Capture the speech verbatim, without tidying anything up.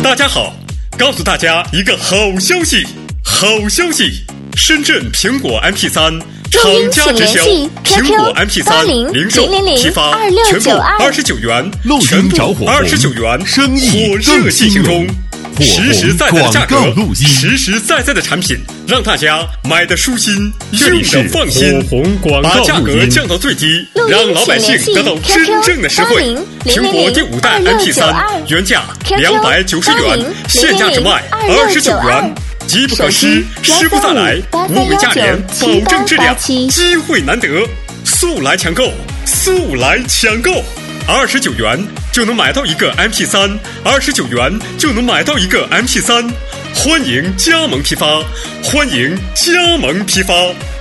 大家好，告诉大家一个好消息，好消息！深圳苹果 M P 三厂家直销，苹果 M P 三零售批发全部二十九元，全部二十九元， 生意火热进行中。实实在在的价格，实实在在的产品，让大家买的舒心，用的放心。把价格降到最低，让老百姓得到真正的实惠。苹果第五代 M P 三原价两百九十元，现价只卖二十九元。机不可失，失不再来，物美价廉，保证质量，机会难得，速来抢购，速来抢购！二十九元就能买到一个 M P 三，二十九元就能买到一个 M P 三，欢迎加盟批发，欢迎加盟批发。